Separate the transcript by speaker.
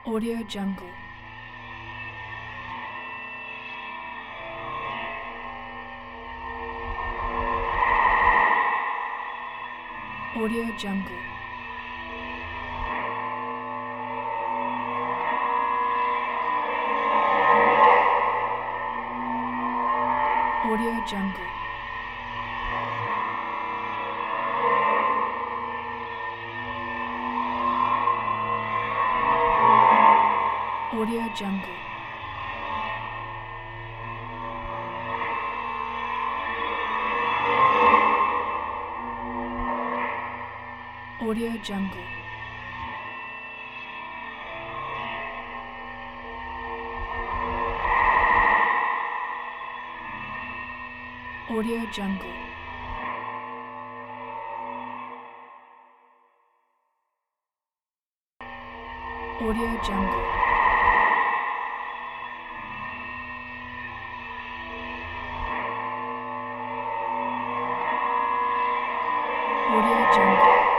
Speaker 1: Audio Jungle. Audio Jungle. Audio Jungle. Audio Jungle. Audio Jungle. Audio Jungle. Audio Jungle. Audio Jungle.